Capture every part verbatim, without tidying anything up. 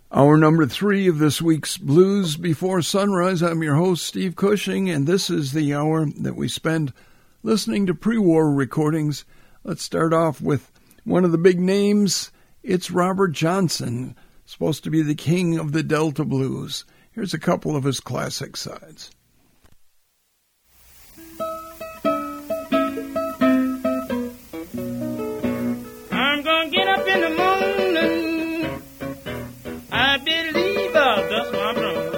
Hour number three of this week's Blues Before Sunrise. I'm your host, Steve Cushing, and this is the hour that we spend listening to pre-war recordings. Let's start off with one of the big names. It's Robert Johnson, supposed to be the king of the Delta Blues. Here's a couple of his classic sides. I'm gonna get up in the morning. I believe I'll dust my broom.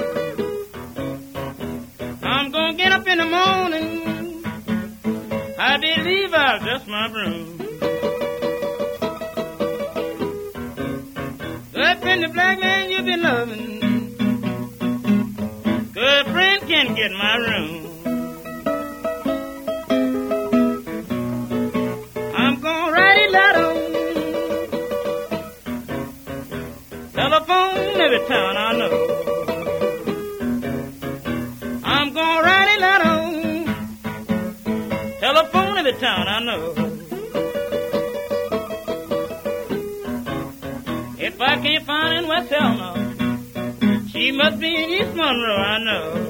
I'm gonna get up in the morning. I believe I'll dust my broom. Good friend, the black man you've been loving. Good friend can get my room. I'm gonna write it out on telephone every town I know. I'm gonna write it out on telephone every town I know. If I can't find in West Helena, she must be in East Monroe, I know.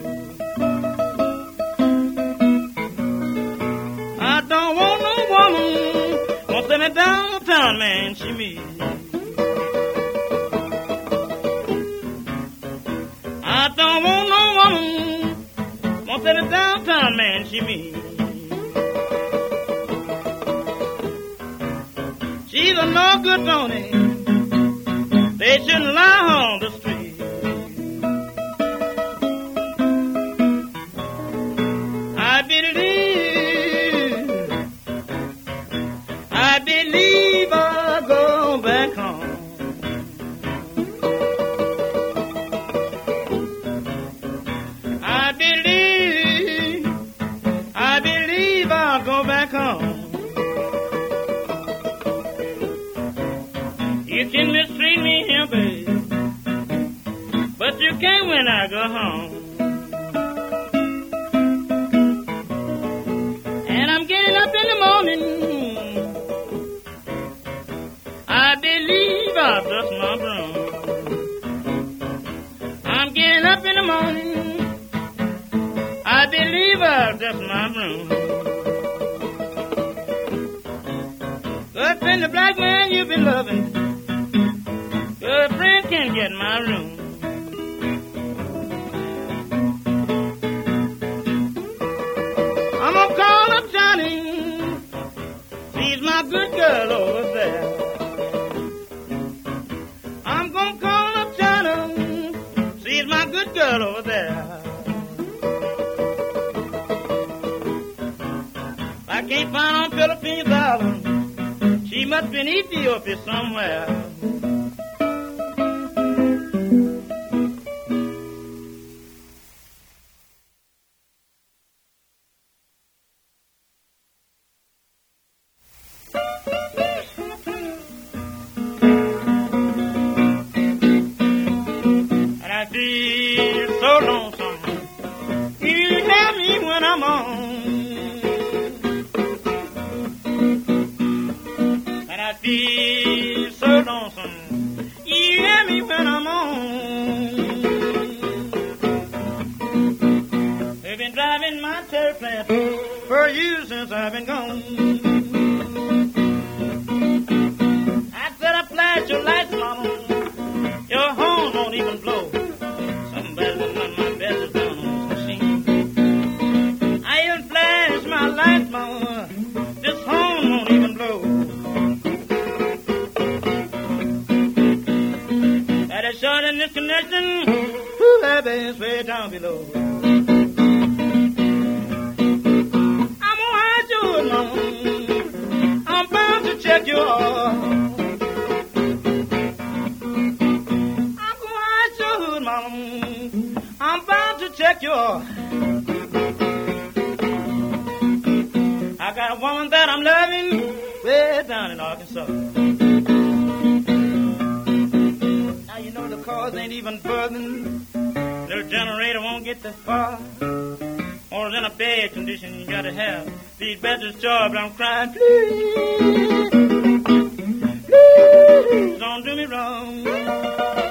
I don't want no woman won't send me downtown, man, she me. I don't want no woman won't send me downtown, man, she me. She's a no good pony. They shouldn't lie on the street. I believe, I believe I'll go back home. I believe, I believe I'll go back home. You can mistreat me here, babe, but you can't when I go home. And I'm getting up in the morning. I believe I'll dust my broom. I'm getting up in the morning. I believe I'll dust my broom. Good friend, the black man you've been loving. Good friend can get my room. I'm gonna call up Johnny. She's my good girl over there. I'm gonna call up Johnny. She's my good girl over there. I can't find on Philippines Island. She must be in Ethiopia somewhere. But I'm crying, please, please, don't do me wrong.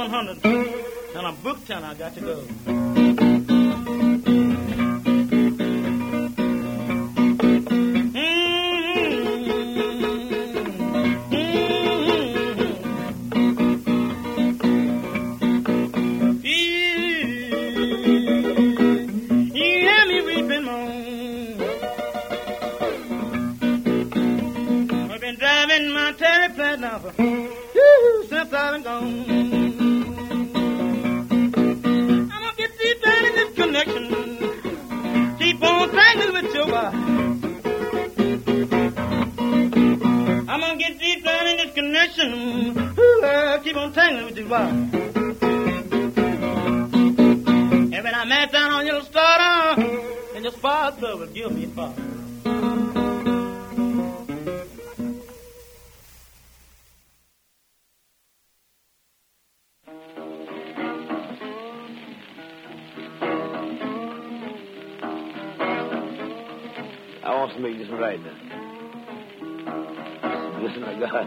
one hundred. And I'm booked and I got to go. Since I've been gone, I'm gonna get deep down in this connection. Keep on tangling with your wife. I'm gonna get deep down in this connection. Ooh, uh, keep on tangling with your wife. And when I met down on your starter, and your spark plug will give me a spark. I want to make this right now. Listen to God.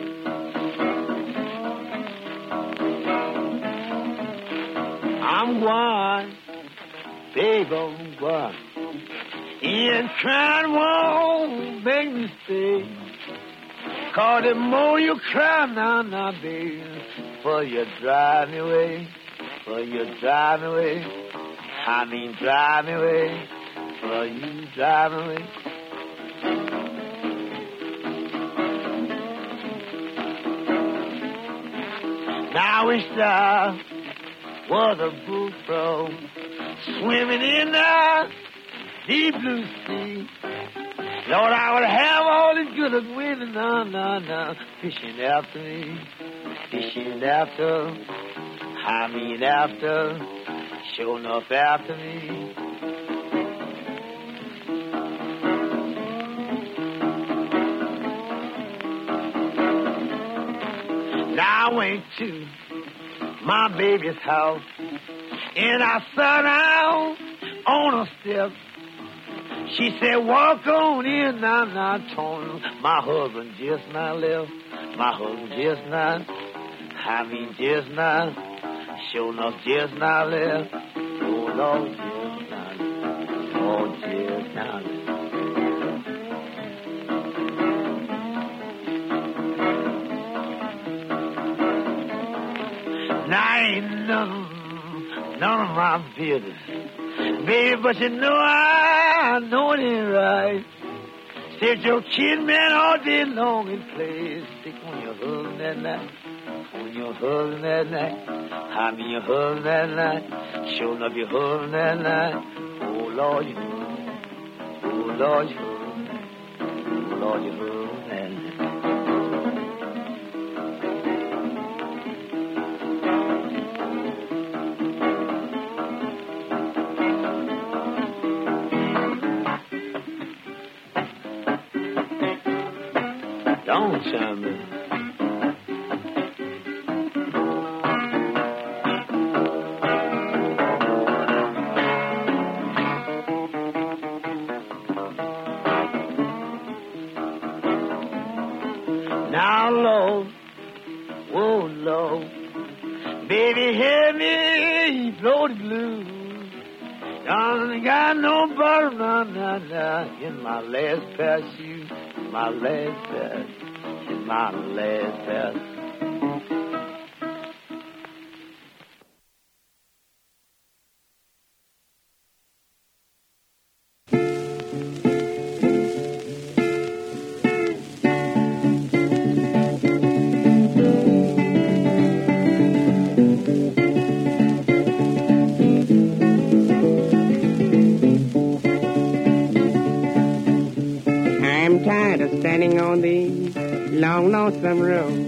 I'm going, babe, I'm going. And crying won't make me stay. Cause the more you cry now, now, babe, for you drive me away, for you drive me away. I mean, drive me away. For you drive away. Now I wish I was a bullfrog swimming in the deep blue sea. Lord, I would have all this good as women, no, no, no, fishing after me, fishing after, I mean after, sure enough after me. I went to my baby's house and I sat down on a step. She said, walk on in. Now, now, I told her, my husband just now left. My husband just now, I mean just now, sure enough just now left. Oh, Lord, just now, oh, just now left. Now ain't none, none of my business, baby, but you know I know it ain't right. Said your kid man all day long and play stick on your husband that night, on your husband that night. I mean your husband that night, showing up your husband that night. Oh Lord, you husband, oh Lord, you husband, oh Lord, you husband that night. Don't tell me. Now, Lord, oh, Lord, baby, hear me blow the blues. I ain't got no butter, no, no, no, in my last pair of shoes, my last pair. My last pass. I'm tired of standing on the long lonesome road.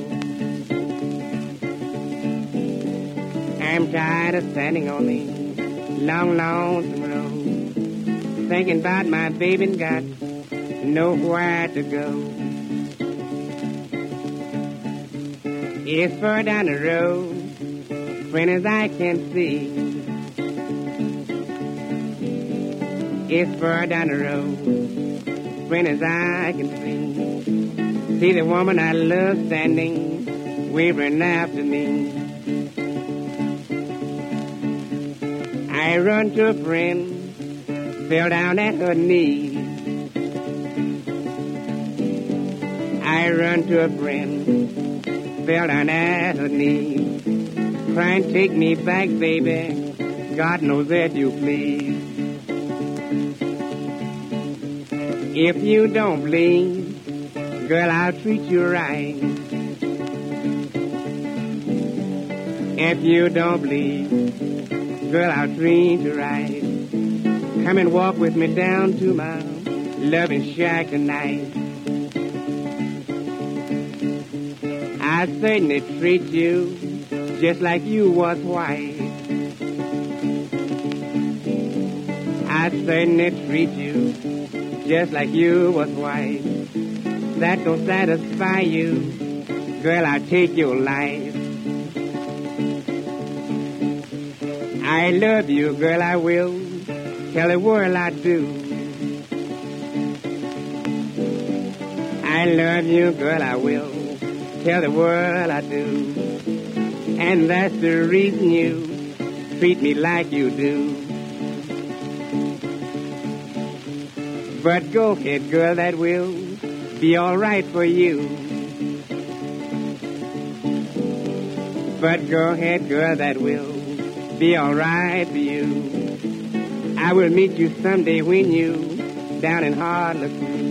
I'm tired of standing on the long lonesome road, thinking about my baby and got nowhere to go. It's far down the road, friend, as I can see. It's far down the road, friend, as I can see. See the woman I love standing, wavering after me. I run to a friend, fell down at her knees. I run to a friend, fell down at her knees. Crying, take me back, baby, God knows that you please. If you don't believe, girl, I'll treat you right. If you don't believe, girl, I'll treat you right. Come and walk with me down to my loving shack tonight. I certainly treat you just like you was white. I certainly treat you just like you was white. That don't satisfy you, girl, I'll take your life. I love you, girl, I will. Tell the world I do. I love you, girl, I will. Tell the world I do. And that's the reason you treat me like you do. But go ahead, girl, that will be all right for you. But go ahead, girl, that will be all right for you. I will meet you someday when you down in Harlem.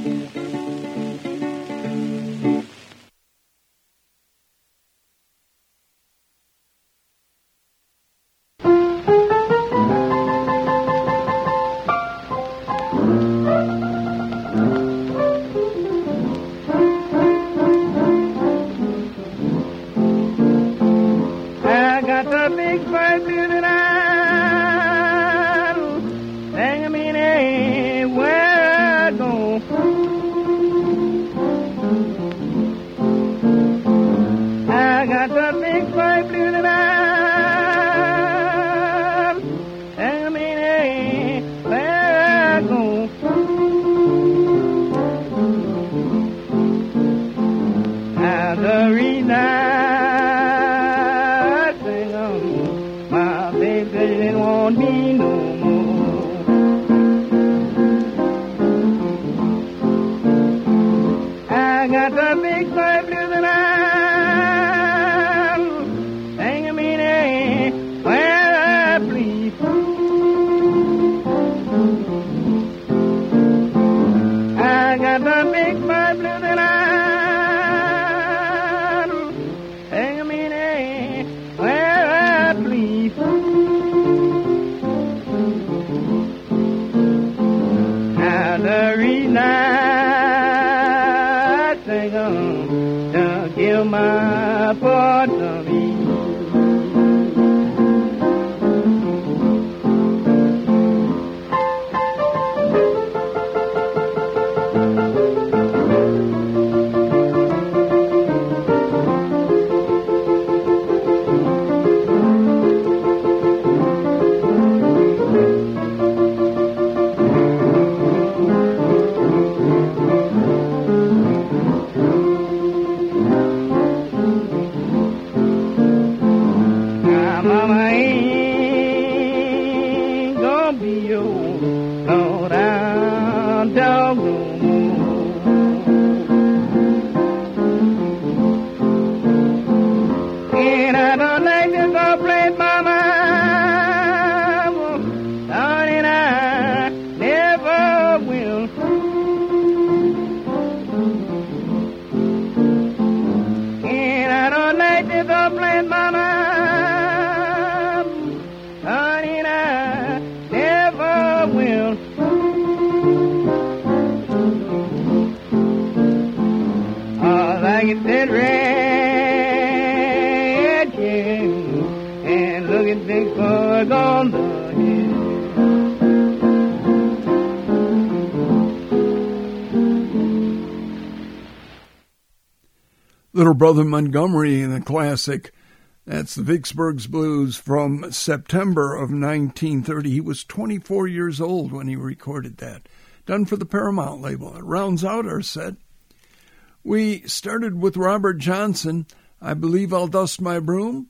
Little Brother Montgomery in the classic. That's the Vicksburg's Blues from September of nineteen thirty. He was twenty-four years old when he recorded that. Done for the Paramount label. It rounds out our set. We started with Robert Johnson, I Believe I'll Dust My Broom,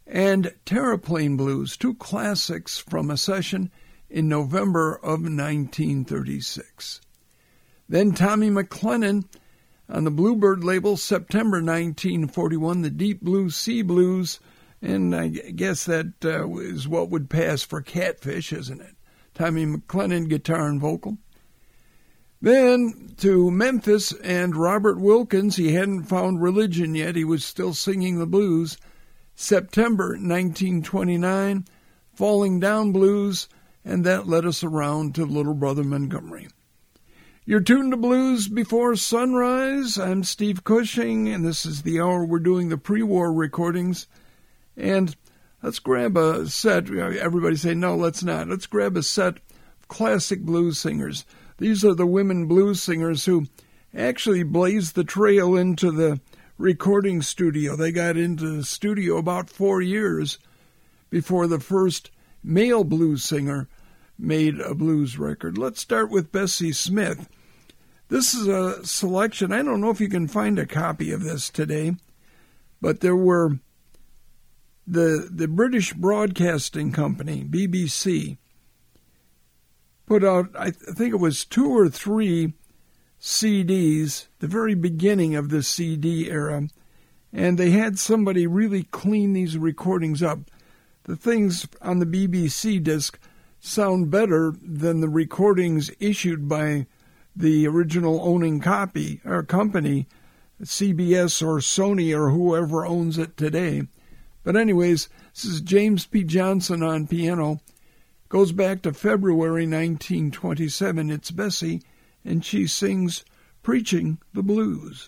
and Terraplane Blues, two classics from a session in November of nineteen thirty-six. Then Tommy McLennan on the Bluebird label, September nineteen forty-one, the Deep Blue Sea Blues, and I guess that uh, is what would pass for Catfish, isn't it? Tommy McLennan, guitar and vocal. Then to Memphis and Robert Wilkins. He hadn't found religion yet. He was still singing the blues. September nineteen twenty-nine, Falling Down Blues, and that led us around to Little Brother Montgomery. You're tuned to Blues Before Sunrise. I'm Steve Cushing, and this is the hour we're doing the pre-war recordings. And let's grab a set. Everybody say, no, let's not. Let's grab a set of classic blues singers. These are the women blues singers who actually blazed the trail into the recording studio. They got into the studio about four years before the first male blues singer made a blues record. Let's start with Bessie Smith. This is a selection. I don't know if you can find a copy of this today, but there were the the British Broadcasting Company, B B C, put out, I think it was two or three C Ds, the very beginning of the C D era, and they had somebody really clean these recordings up. The things on the B B C disc sound better than the recordings issued by the original owning copy or company, C B S or Sony or whoever owns it today. But anyways, this is James P. Johnson on piano. Goes back to February nineteen twenty-seven. It's Bessie, and she sings Preaching the Blues.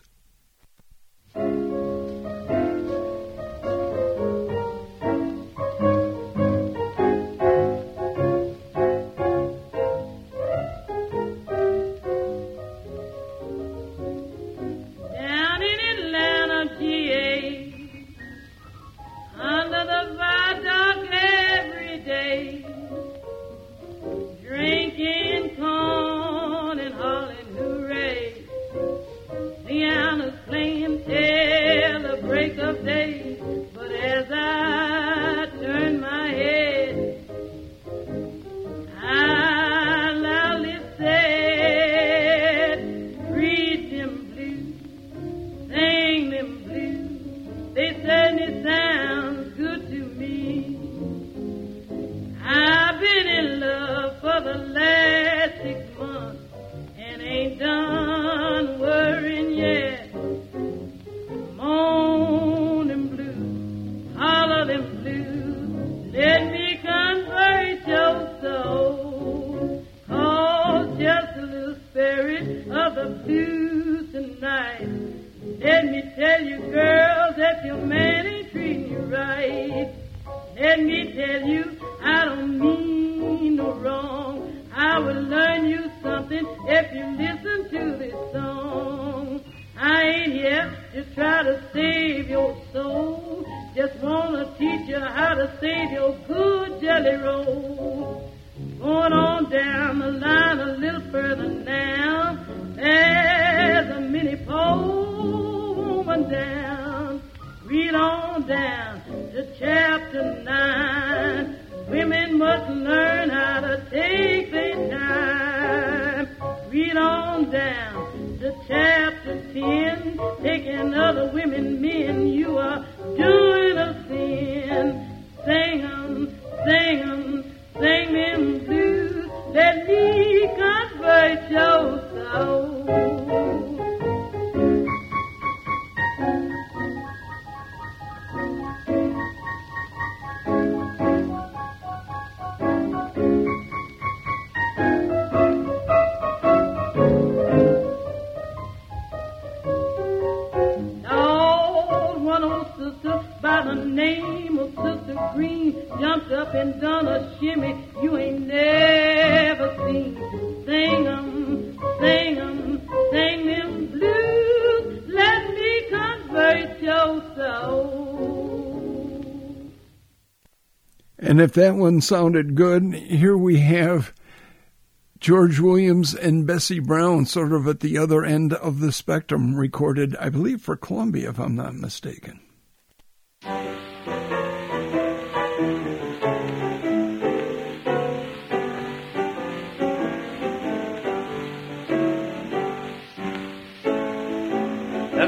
And if that one sounded good, here we have George Williams and Bessie Brown sort of at the other end of the spectrum, recorded, I believe, for Columbia, if I'm not mistaken.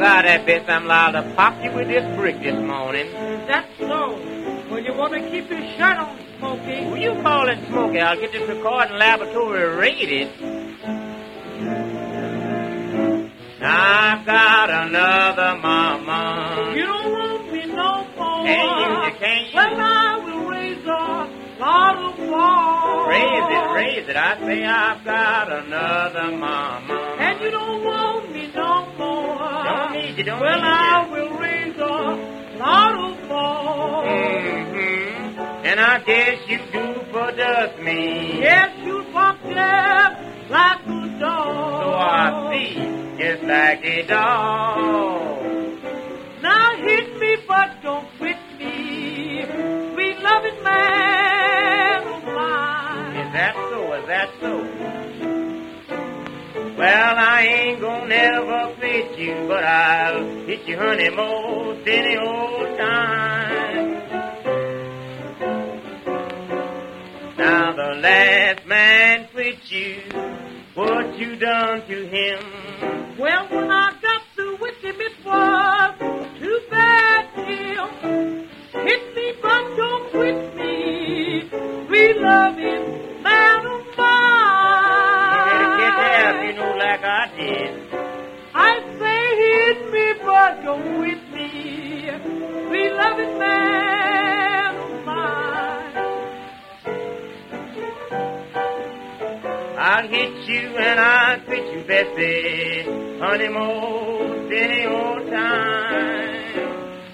about that, Bess? I'm liable to pop you with this brick this morning. Is that so? Well, you want to keep your shirt on, Smokey? Who you calling Smokey? I'll get this recording laboratory raided. I've got another mama. You don't want me no more. Can't use it, can't use well, it. I will raise a lot of balls. Raise it, raise it. I say I've got another mama. And you don't want me no more. Don't need you, don't well, need I you. will raise a lot of balls. Mm-hmm. And I guess you do for dust me. Yes, you fucked up like a dog. So I see, just like a dog. Now hit me, but don't quit me. Sweet loving man of mine. Is that so? Is that so? Well, I ain't gonna never quit you, but I'll hit you, honey, most any old time. Now the last man quit you. What you done to him? Well, when I got through with him, it was too bad, Jim. Hit me, but don't quit me. We love him, man of mine. You better get there if you know like I did. I say hit me, but don't quit me. We love him, man of mine. I'll hit you and I'll quit you, Bessie, honey, most any old time.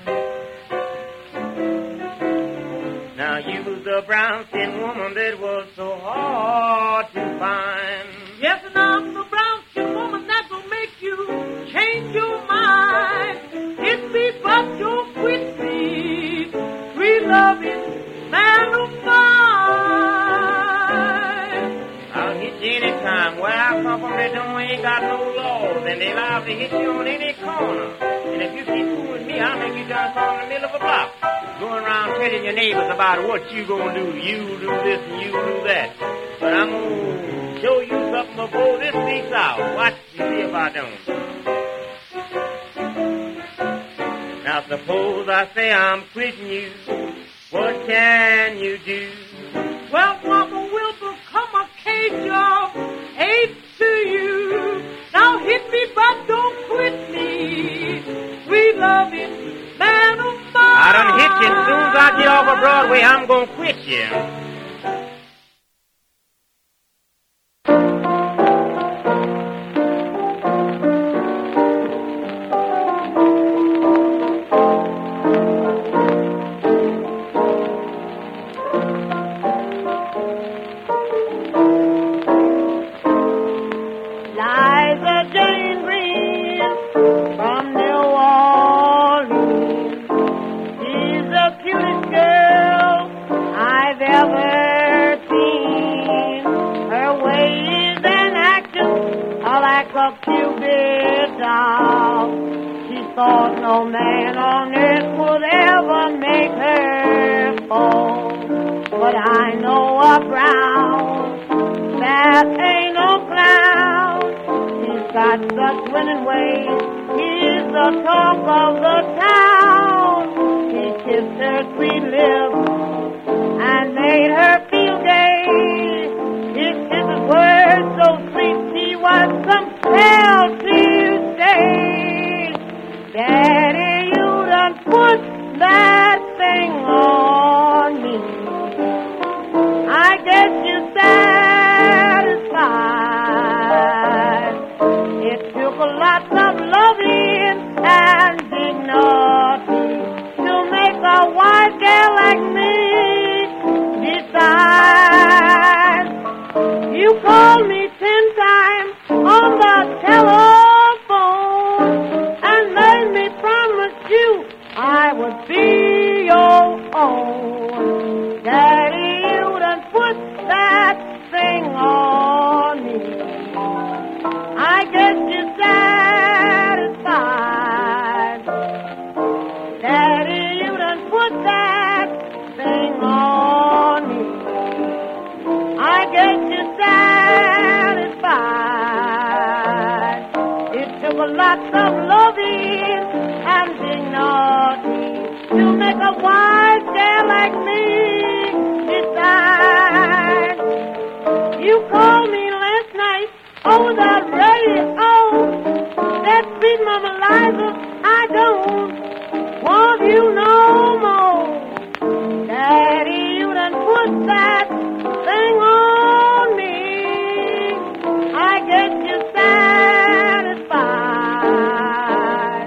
Now you was the brown-skinned woman that was so hard to find. Yes, and I'm the brown-skinned woman that will make you change your mind. Hit me, but don't quit me. We love him, man of mine. I'll hit you anytime. Where I come from, they don't ain't got no laws, and they liable to hit you on any corner. And if you keep fooling me, I'll make you dance on the middle of a block, going around telling your neighbors about what you gonna do. You do this and you do that. But I'm gonna show you something before this week's out. Watch and see if I don't. Now suppose I say I'm quitting you. What can you do? Well, Mama will become a cage of hate to you. Now hit me, but don't quit me. We love him, man of mine. I done hit you. As soon as I get off of Broadway, I'm gonna quit you. Liza Jane Green from New Orleans. She's the cutest girl I've ever seen. Her ways and actions are like a Cupid doll. She thought no man on earth would ever make her fall. But I know a brown that ain't no clown. She's got such winning ways. He's the talk of the town. He kissed her sweet lips and made her feel gay. His kisses were so sweet, she was compelled to stay. Daddy, you done put that thing on me. I guess you're satisfied. It took a lot of loving and dignity to make a white girl like me decide. You called me ten times on the telephone and made me promise you I would be your own. Daddy, you done put that lots of loving and dignity to make a wise girl like me decide. You called me last night over the radio. That sweet Mama Liza, I don't want you no more. Daddy, you done put that thing on me. I guess you're satisfied.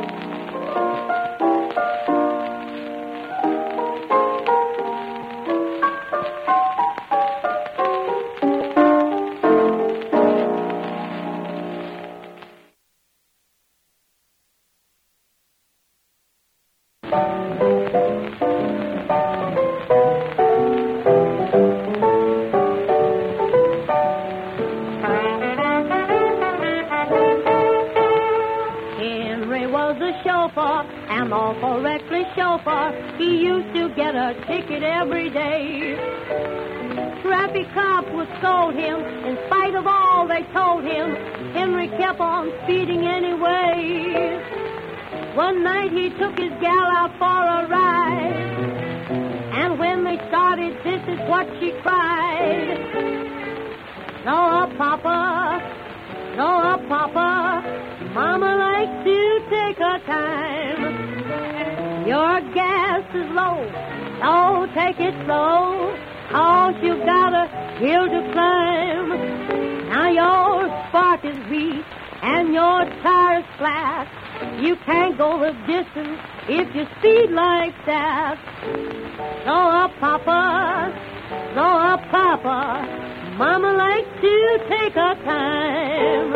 An awful reckless chauffeur, he used to get a ticket every day. Traffic cops would scold him, in spite of all they told him. Henry kept on speeding anyway. One night he took his gal out for a ride, and when they started, this is what she cried. No, Papa, no, Papa, Mama likes to take her time. Your gas is low, so take it slow, cause you've got a hill to climb. Now your spark is weak and your tire's flat. You can't go the distance if you speed like that. Slow up, Papa, slow up, Papa, Mama likes to take her time.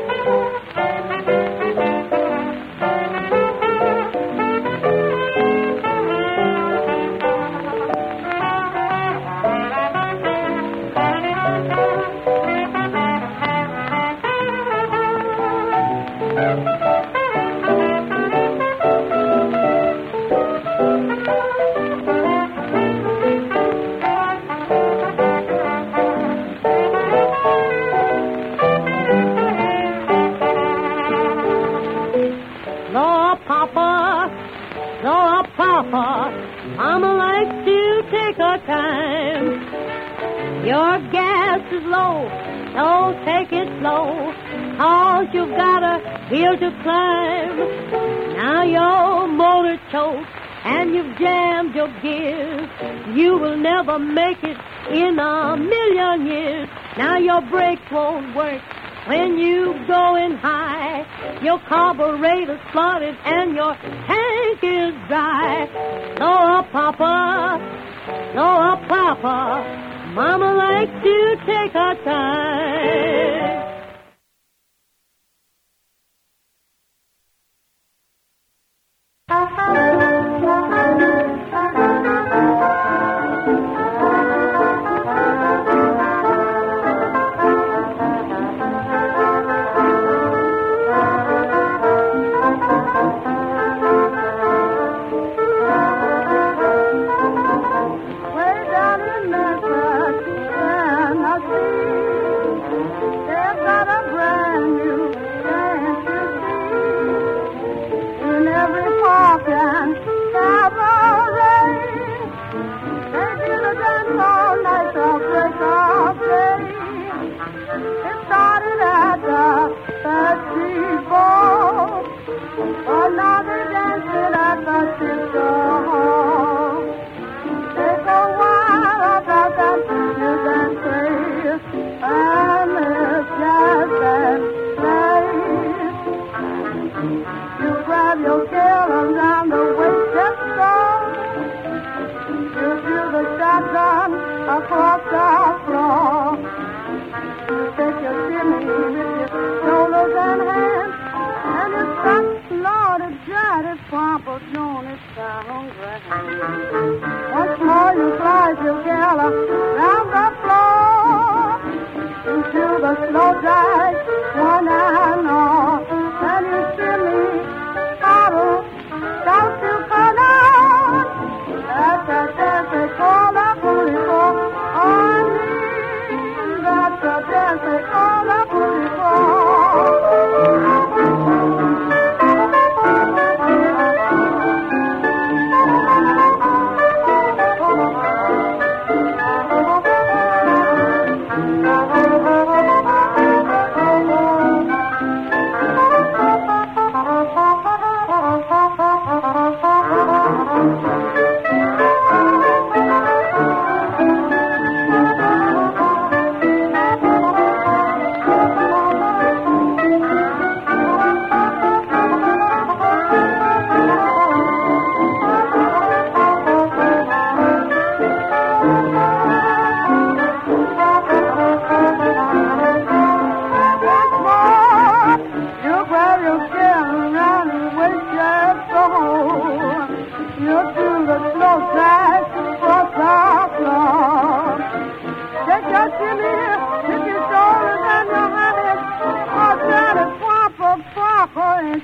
Mama likes to take her time. Your gas is low, so take it slow, cause you've got a hill to climb. Now your motor choked and you've jammed your gears. You will never make it in a million years. Now your brakes won't work when you going high. Your carburetor's flooded and your tank is dry. Slow up, Papa, slow up, Papa, Mama likes to take her time.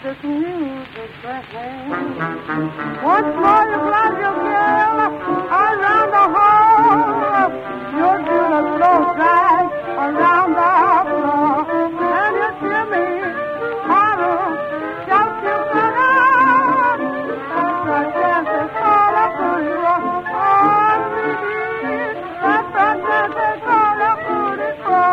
this music playing. Once more you fly your girl around the hall. You'll do the slow drag around the floor. And you hear me holler, shout you better. That's the dance they call a booty roll. On me, that's the dance they call a booty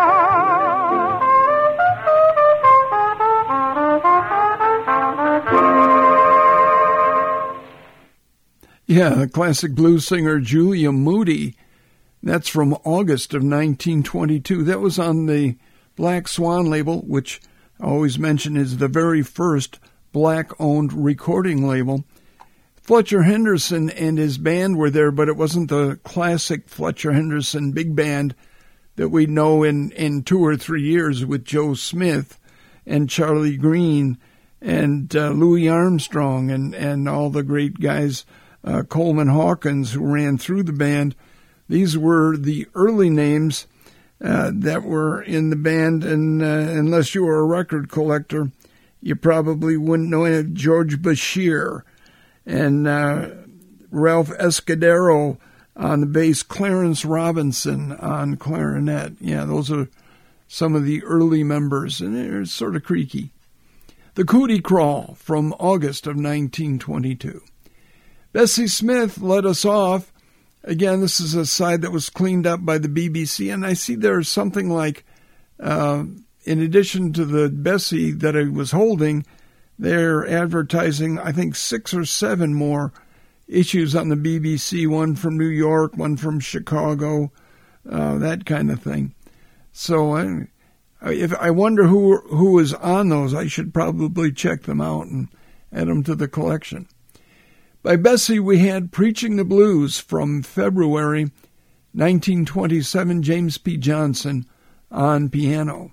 Yeah, the classic blues singer Julia Moody. That's from August of nineteen twenty-two. That was on the Black Swan label, which I always mention is the very first black-owned recording label. Fletcher Henderson and his band were there, but it wasn't the classic Fletcher Henderson big band that we know in, in two or three years with Joe Smith and Charlie Green and uh, Louis Armstrong and, and all the great guys, uh, Coleman Hawkins, who ran through the band. These were the early names uh, that were in the band, and uh, unless you were a record collector, you probably wouldn't know any of George Bashir and uh, Ralph Escudero on the bass, Clarence Robinson on clarinet. Yeah, those are some of the early members, and they're sort of creaky. The Cootie Crawl from August of nineteen twenty-two. Bessie Smith led us off. Again, this is a side that was cleaned up by the B B C, and I see there's something like, uh, in addition to the Bessie that I was holding, they're advertising, I think, six or seven more issues on the B B C, one from New York, one from Chicago, uh, that kind of thing. So I, if I wonder who who is on those, I should probably check them out and add them to the collection. By Bessie, we had Preaching the Blues from February nineteen twenty-seven, James P. Johnson on piano.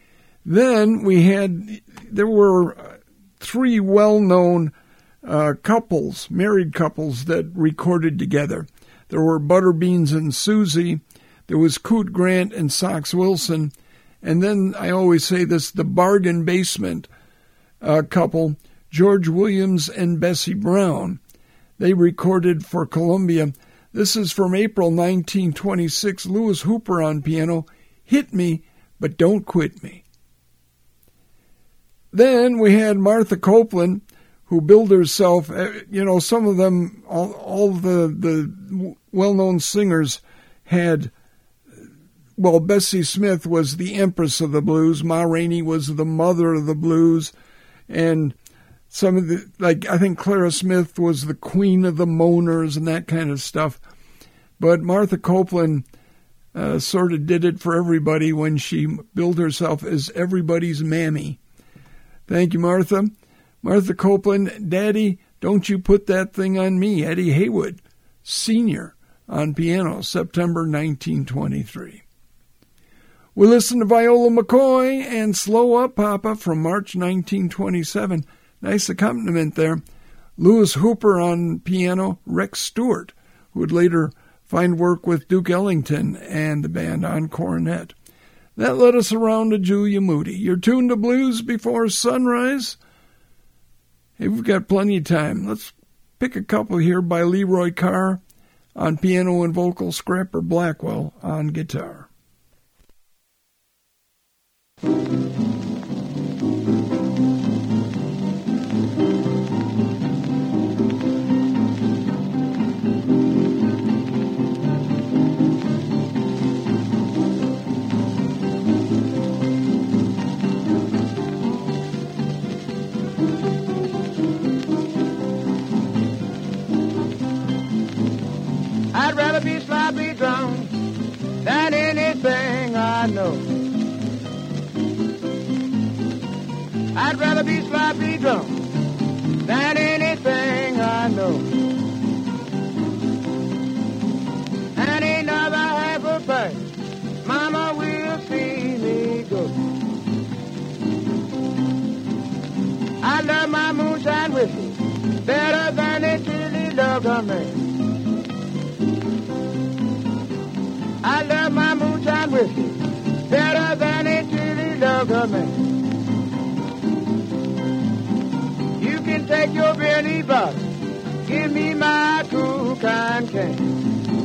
Then we had, there were three well-known uh, couples, married couples that recorded together. There were Butterbeans and Susie. There was Coot Grant and Sox Wilson. And then I always say this, the Bargain Basement uh, couple, George Williams and Bessie Brown. They recorded for Columbia. This is from April nineteen twenty-six. Louis Hooper on piano. Hit Me, But Don't Quit Me. Then we had Martha Copeland, who billed herself, you know, some of them, all, all the, the well-known singers had, well, Bessie Smith was the empress of the blues. Ma Rainey was the mother of the blues. And some of the, like, I think Clara Smith was the queen of the moaners and that kind of stuff. But Martha Copeland uh, sort of did it for everybody when she billed herself as everybody's mammy. Thank you, Martha. Martha Copeland, Daddy, Don't You Put That Thing on Me. Eddie Haywood, Senior, on piano, September nineteen twenty-three. We listened to Viola McCoy and Slow Up Papa from March nineteen twenty-seven. Nice accompaniment there. Louis Hooper on piano, Rex Stewart, who would later find work with Duke Ellington and the band on cornet. That led us around to Julia Moody. You're tuned to Blues Before Sunrise. Hey, we've got plenty of time. Let's pick a couple here by Leroy Carr on piano and vocal, Scrapper Blackwell on guitar. I'd rather be sloppy drunk than anything I know. I'd rather be sloppy drunk than anything I know. And another half a pint, Mama will see me go. I love my moonshine whiskey better than the chili love a man. I love my moonshine whiskey better than a chili love a man. brother, give me my cool kind cane.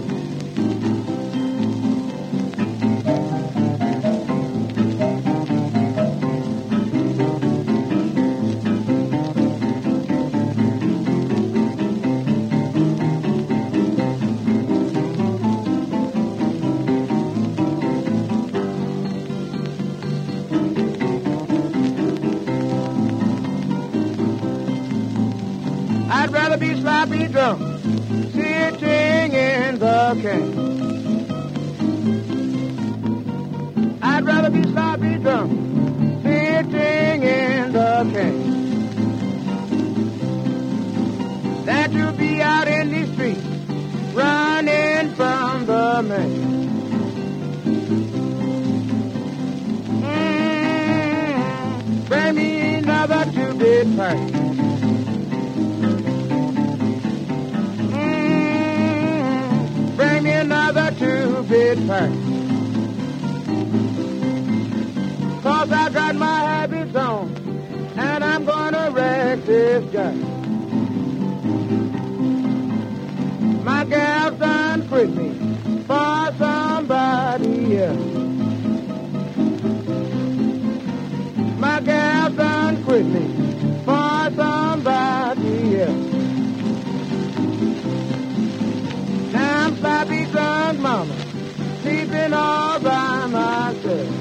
I'd rather be sloppy drunk, sitting in the cane. I'd rather be sloppy drunk, sitting in the cane, than to be out in the street, running from the man. Mm, bring me another two-bit pipe. Bring me another two-bit pipe. 'Cause I got my habits on, and I'm gonna wreck this guy. My gal's done quit me for somebody else. My gal's done quit me for somebody else. Now I'm sloppy drunk, mama, sleeping all by myself.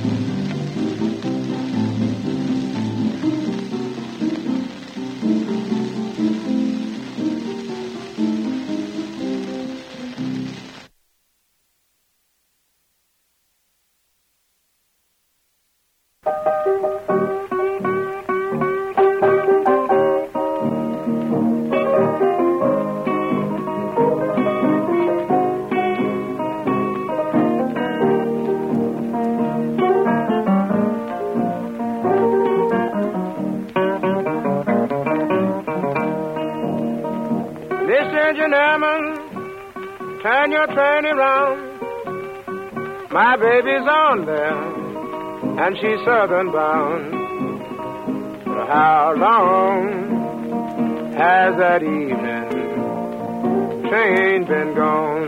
Turn your train around. My baby's on there, and she's southern bound. For how long has that evening train been gone?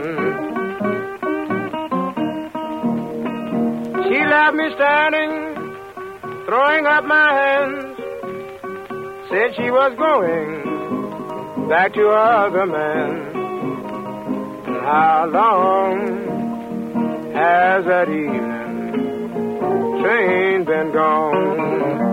She left me standing, throwing up my hands, said she was going back to other men. How long has that evening train been gone?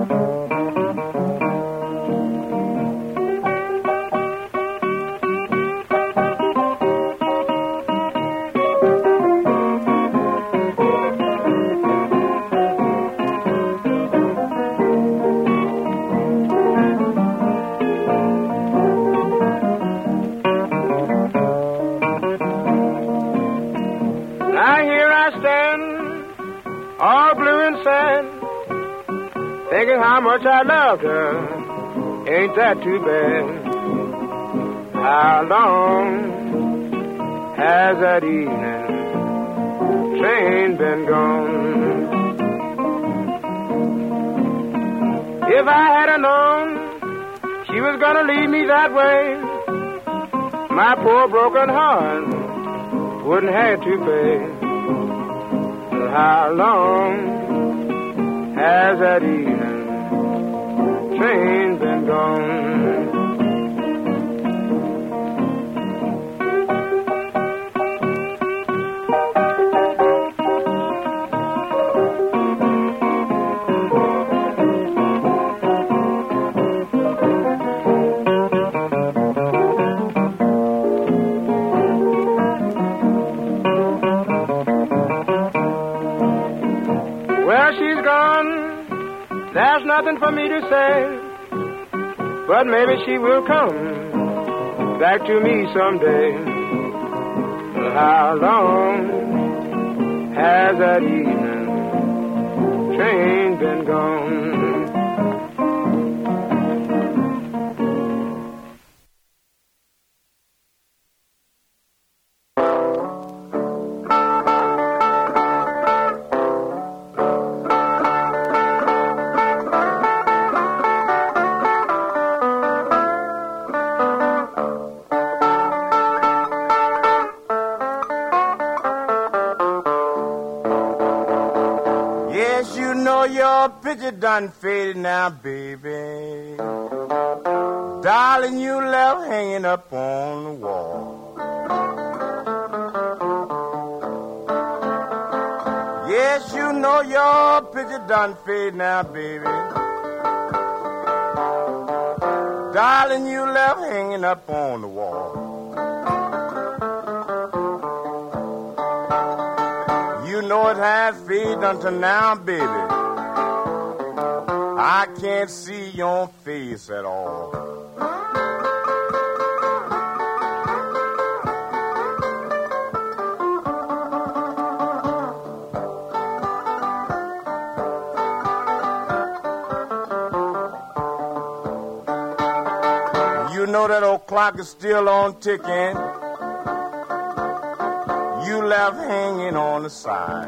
Thinking how much I loved her, ain't that too bad? How long has that evening train been gone? If I had known she was gonna leave me that way, my poor broken heart wouldn't have to pay. How long has that evening train been gone? Well, she's gone. There's nothing for me to say, but maybe she will come back to me someday. How long has that evening train been gone? Yes, you know your picture done faded now, baby. Darling, you left hanging up on the wall. Yes, you know your picture done faded now, baby. Darling, you left hanging up on the wall. You know it has faded until now, baby. I can't see your face at all. You know that old clock is still on ticking. You left hanging on the side.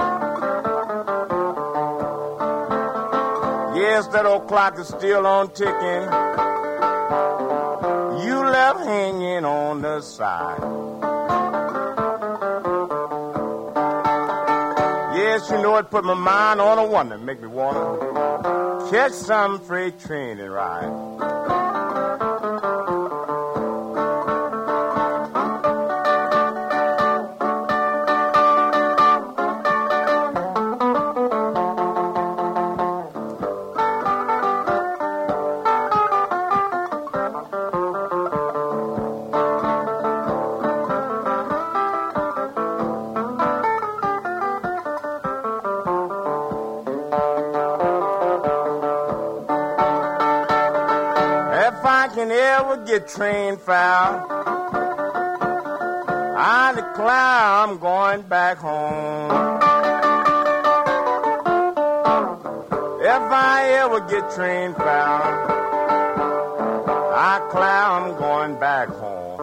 Yes, that old clock is still on ticking. You left hanging on the side. Yes, you know it put my mind on a wonder, make me wanna catch some freight train and ride. Get train foul, I declare I'm going back home. If I ever get train foul, I declare I'm going back home.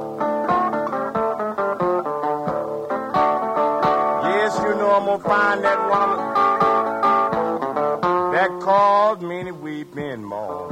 Yes, you know I'm gonna find that woman that caused me to weep and mourn.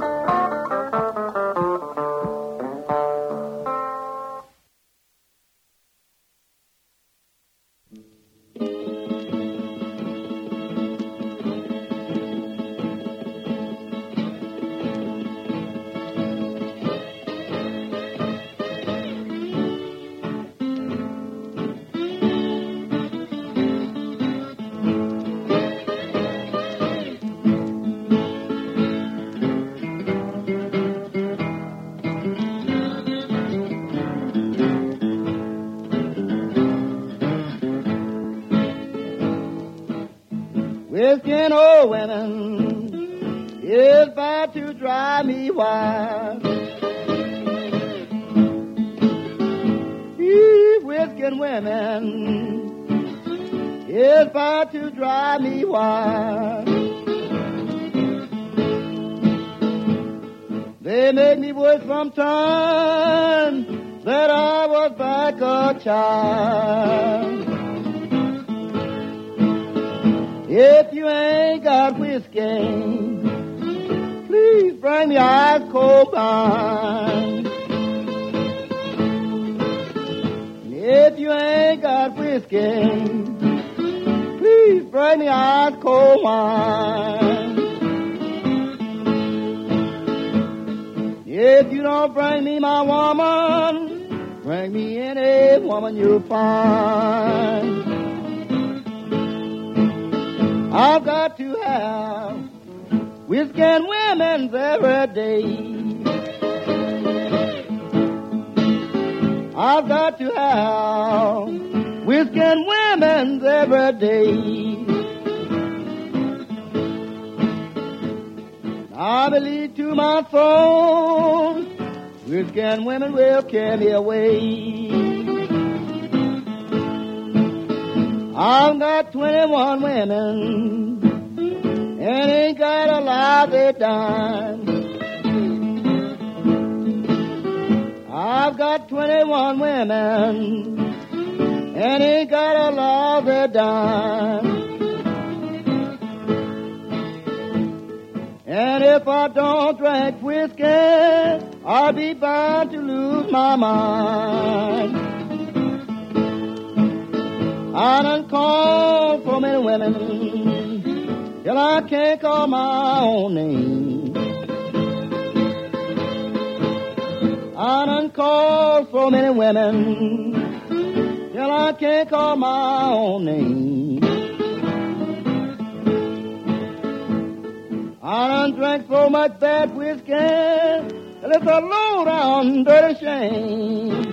Whiskey old women is about to drive me wild. These whiskey women is about to drive me wild. They make me wish sometimes that I was back a child. If you ain't got whiskey, please bring me ice cold wine. If you ain't got whiskey, please bring me ice cold wine. If you don't bring me my woman, bring me any woman you find. I've got to have whiskey and women's every day. I've got to have whiskey and women's every day. I believe to my soul, whiskey and women will carry me away. I've got twenty-one women, and ain't got a lousy dime. I've got twenty-one women, and ain't got a lousy dime. And if I don't drink whiskey, I'll be bound to lose my mind. I done called for many women till I can't call my own name. I done called for many women till I can't call my own name. I done drank so much bad whiskey that it's a low down dirty shame.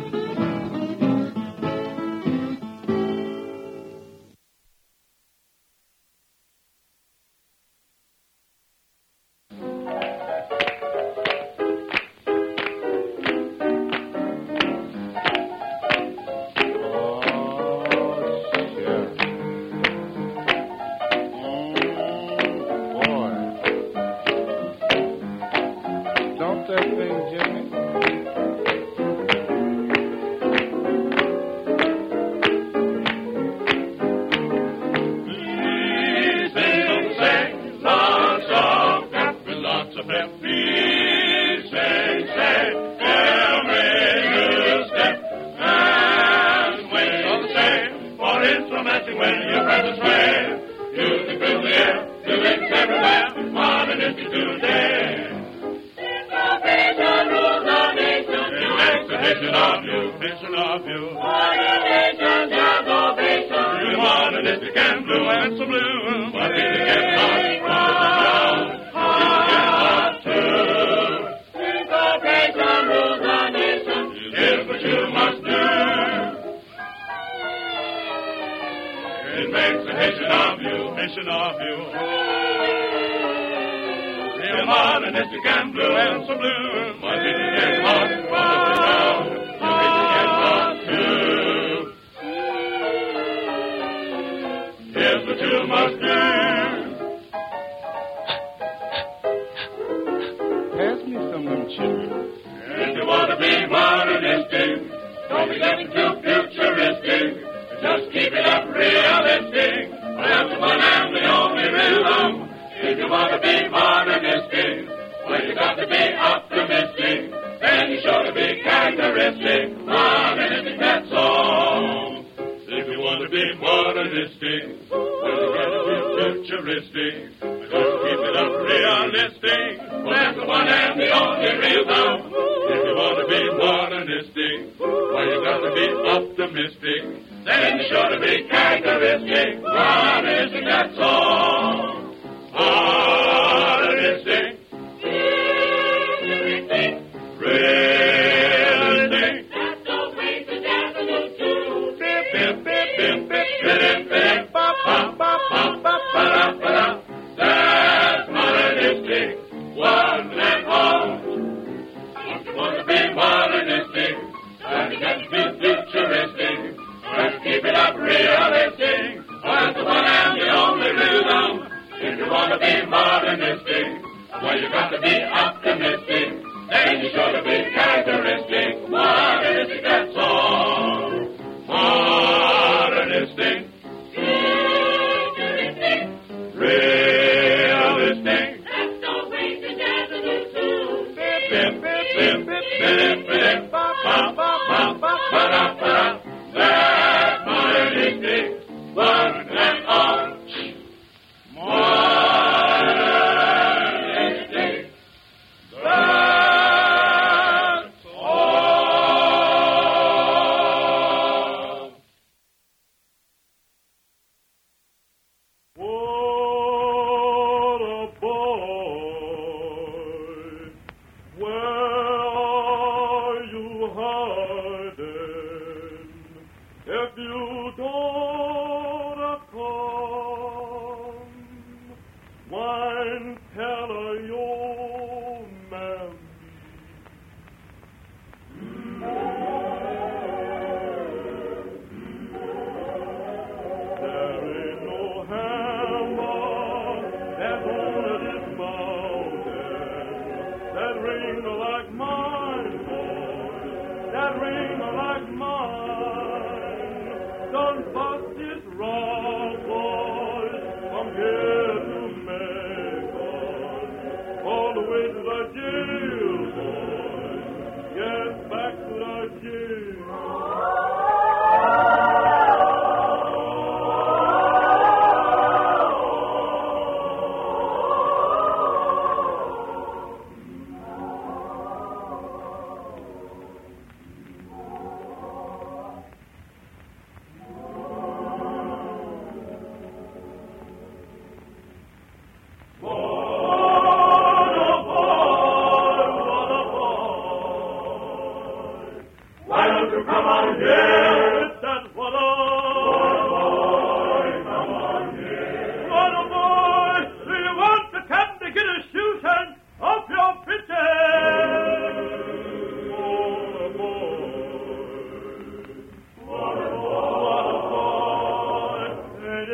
Where are you hiding?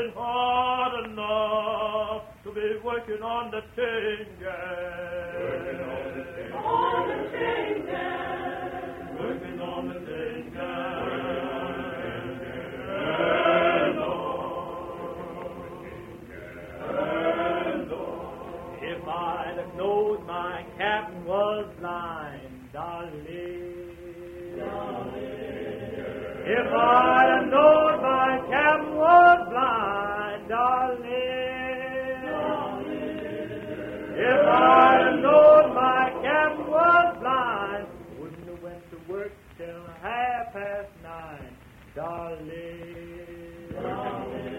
it's hard enough to be working on the tin can. On the tin can. Working on the tin can. If I'd have known my captain was blind, darling. If I'd have known my captain was blind, darling. If I'd have known my captain was blind, wouldn't have went to work till half past nine, darling. darling.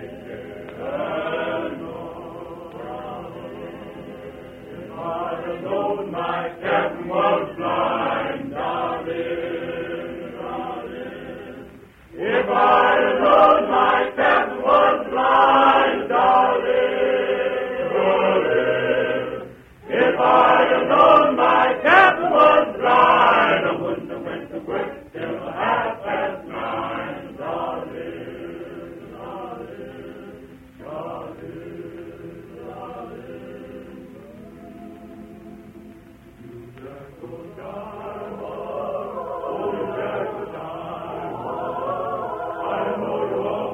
If I'd have known my captain was blind, darling, darling. If I'd have known my captain was blind, darling, darling. If I'd have known my captain was blind, I wouldn't have went to work till half past nine, darling, darling, darling, darling. You just go down, oh, you just go down. I know you're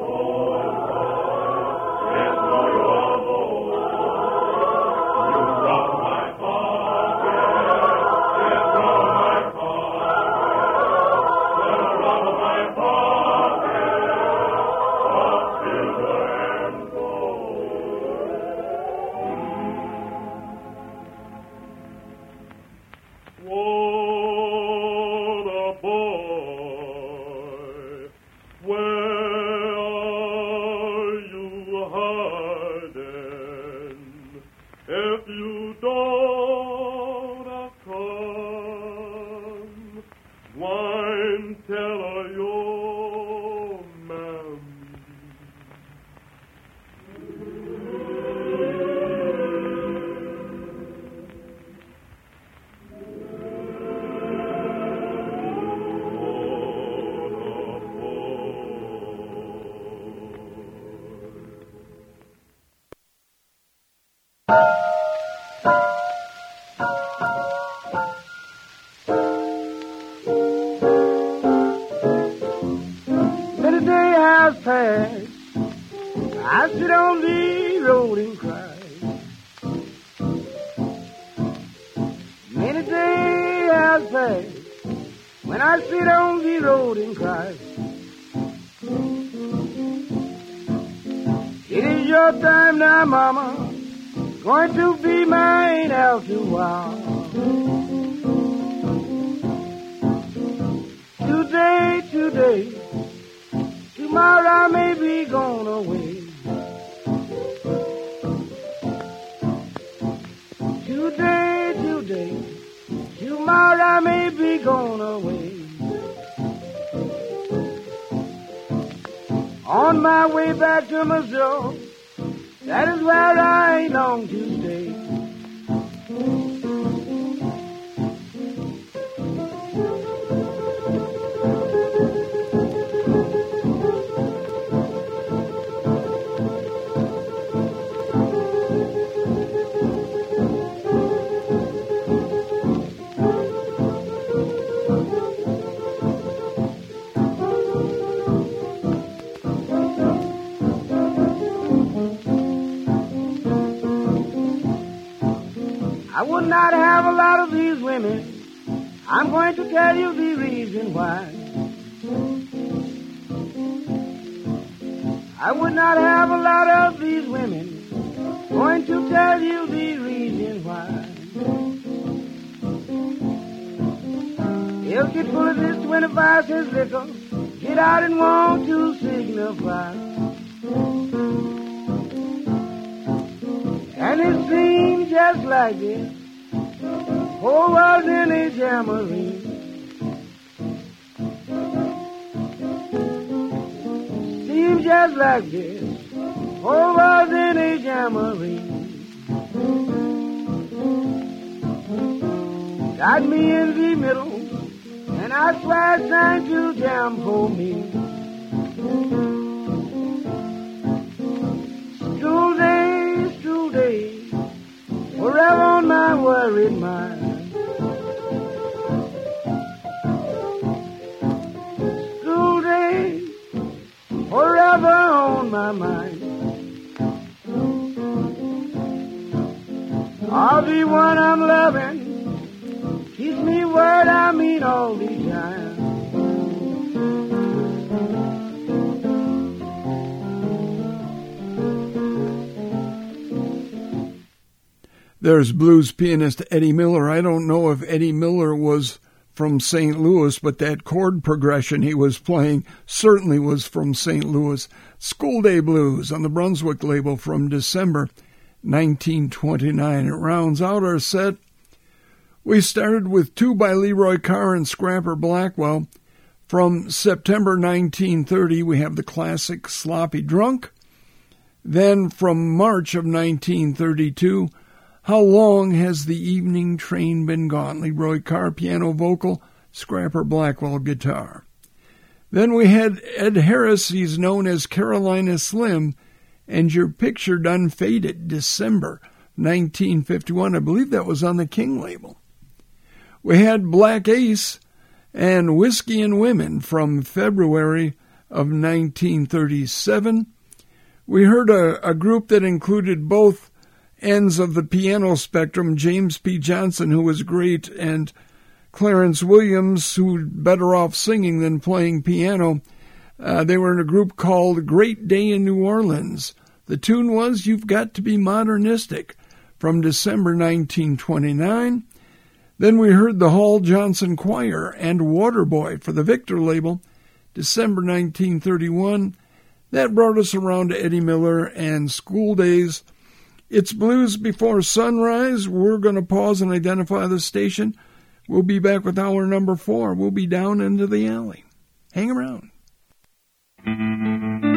bold, yes, know you're bold. You rob my pocket, yes, rob my pocket, well, rob my pocket of silver and gold. What a boy, where are you hiding? If you don't come, why tell her your mammy? Many day has passed. I sit on the road and cry. Many day has passed when I sit on the road and cry. It is your time now, Mama, going to be mine after a while. Today, today, tomorrow I may be gone away. Today, today, tomorrow I may be gone away. On my way back to Missouri, that is where I long to stay. I would not have a lot of these women. I'm going to tell you the reason why. I would not have a lot of these women. Going to tell you the reason why. They'll get full of this twenty-five cents liquor, get out and want to signify. And it seems just like this, whole world in a jamboree. Seems just like this, whole world in a jamboree. Got me in the middle, and I swear it's time to jam for me. in mind. School days forever on my mind. I'll be one I'm loving, keeps me what I mean all the time. There's blues pianist Eddie Miller. I don't know if Eddie Miller was from Saint Louis, but that chord progression he was playing certainly was from Saint Louis. School Day Blues on the Brunswick label from December nineteen twenty-nine. It rounds out our set. We started with two by Leroy Carr and Scrapper Blackwell. From September nineteen thirty, we have the classic Sloppy Drunk. Then from March of nineteen thirty-two, How Long Has the Evening Train Been Gone? Leroy Carr, piano, vocal, Scrapper Blackwell, guitar. Then we had Ed Harris, he's known as Carolina Slim, and Your Picture Done Faded, December nineteen fifty-one. I believe that was on the King label. We had Black Ace and Whiskey and Women from February of nineteen thirty-seven. We heard a, a group that included both ends of the piano spectrum, James P. Johnson, who was great, and Clarence Williams, who better off singing than playing piano. Uh, they were in a group called Great Day in New Orleans. The tune was You've Got to Be Modernistic from December nineteen twenty-nine. Then we heard the Hall Johnson Choir and Waterboy for the Victor label, December nineteen thirty-one. That brought us around to Eddie Miller and School Days. It's Blues Before Sunrise. We're going to pause and identify the station. We'll be back with hour number four. We'll be down into the alley. Hang around.